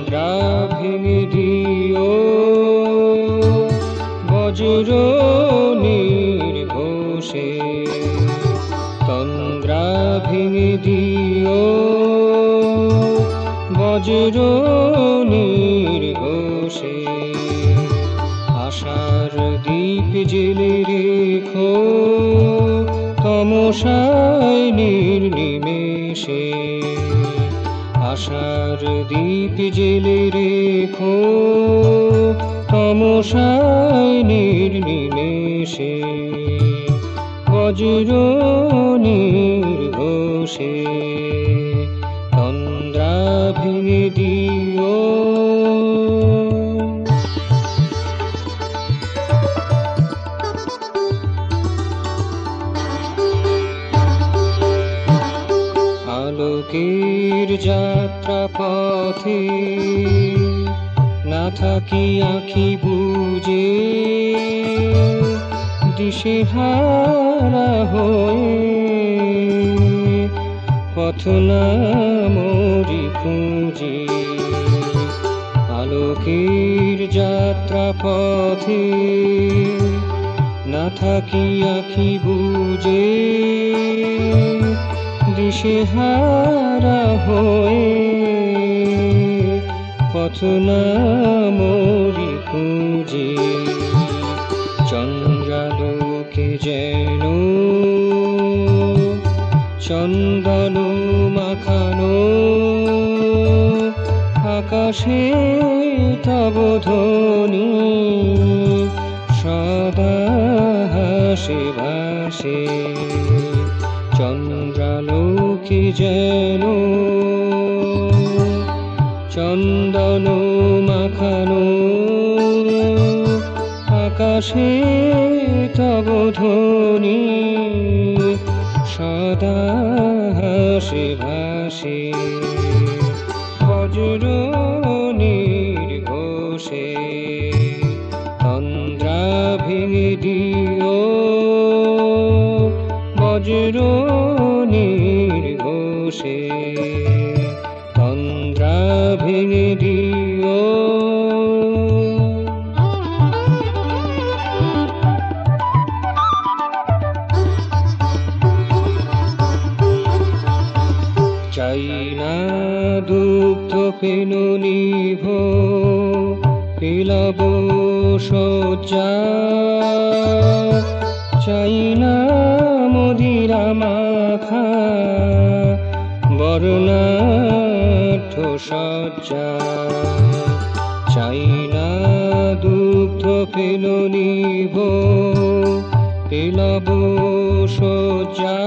তন্দ্রা ভেঙে দিও বজ্র নির্ঘোষে, তন্দ্রা ভেঙে দিও বজ্র নির্ঘোষে। আশার দীপ জেলে রেখো তমসায় নির্নিমেষে, আশার দীপ জেলে রেখো তমসায় নির্নিমেষে। বজ্র নির্ঘোষে তন্দ্রা ভেঙে দিও। আলোকের যাত্রা পথে না থাকি আঁখি বুজে, দিশেহারা হয়ে পথ না মরি খুঁজে। আলোকের যাত্রা পথে না থাকি আঁখি বুজে, দিশেহারা হয়ে পথ না মরি খুঁজে। চন্দ্রালোকে যেন চন্দন মাখানো, আকাশে তব ধ্বনি সদা হাসে ভাসে। চন্দ্রালোকে যেন চন্দন মাখানো, আকাশে তব ধ্বনি সদা হাসে ভাসে। বজ্র নির্ঘোষে তন্দ্রা ভেঙে দিও বজ্র নির্ঘোষে তন্দ্রা ভেঙে দিও। চাই না দুগ্ধ ফেন নিভ পিলাব শয্যা, চাই না মদিরা মাখা বর্ণাঢ্য সজ্জা। চাই না দুগ্ধ ফেন নিভ পিলাব শয্যা,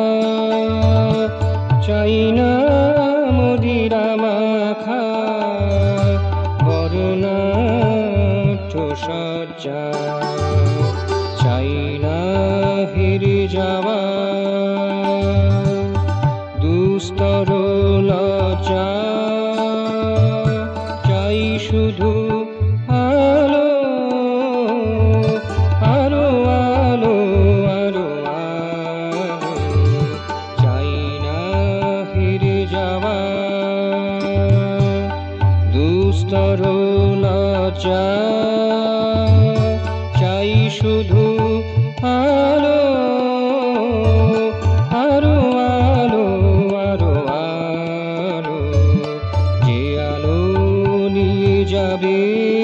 চাই না মদিরা মাখা বর্ণাঢ্য সজ্জা। চাই না হেরে যাওয়া দুস্তর লজ্জা, চাই শুধু আলো আলো আলো আলো আলো। চাই না হেরে যাওয়া দুস্তর লজ্জা, চাই শুধু আলো আলো আলো আলো আলো। যে আলো নিয়ে যাবে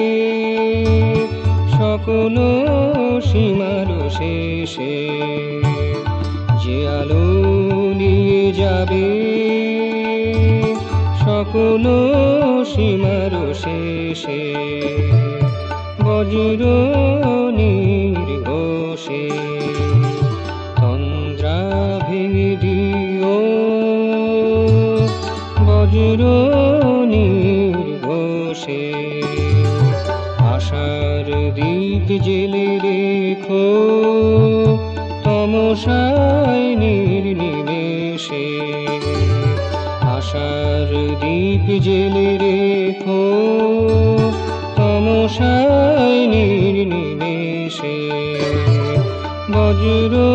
সকল সীমার শেষে, যে আলো নিয়ে যাবে সকল সীমার শেষে। বজ্র নির্ঘোষে তন্দ্রা ভেঙে দিও বজ্র নির্ঘোষে। আশার দীপ জেলে রেখো তমসায় নির্নিমেষে, আশার দীপ জেলে রেখো তমসায় নির্নিমেষে। বজ্র